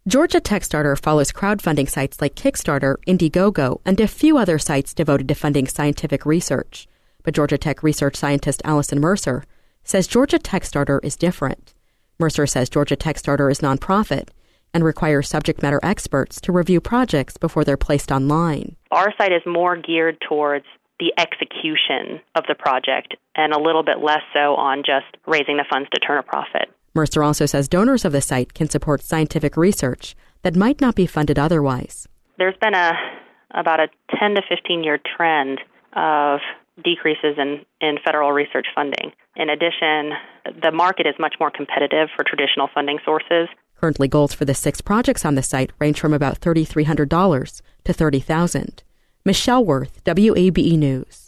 Georgia TechStarter follows crowdfunding sites like Kickstarter, Indiegogo, and a few other sites devoted to funding scientific research. But Georgia Tech research scientist Allison Mercer says Georgia TechStarter is different. Mercer says Georgia TechStarter is nonprofit and requires subject matter experts to review projects before they're placed online. Our site is more geared towards the execution of the project and a little bit less so on just raising the funds to turn a profit. Mercer also says donors of the site can support scientific research that might not be funded otherwise. There's been about a 10 to 15-year trend of decreases in federal research funding. In addition, the market is much more competitive for traditional funding sources. Currently, goals for the 6 projects on the site range from about $3,300 to $30,000. Michelle Worth, WABE News.